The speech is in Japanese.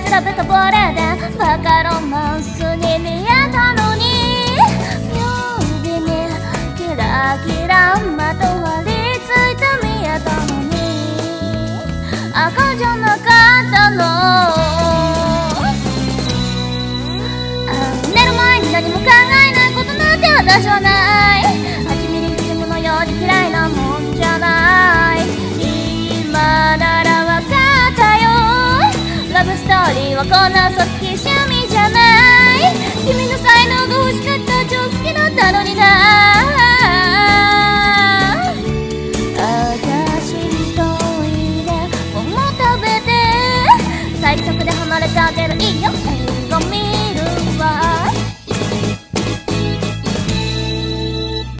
ラブとボレでバカロマンスに見えたのに、指にキラキラまとわりついて見えたのに赤じゃなかったの。寝る前に何も考えないことなんて私はない。8ミリフィルムのように嫌いなもんじゃない。今ならわかったよ、ラブストーリーはこんな嘘つき趣味じゃない。君の才能が欲しかった、超好きだったのにな。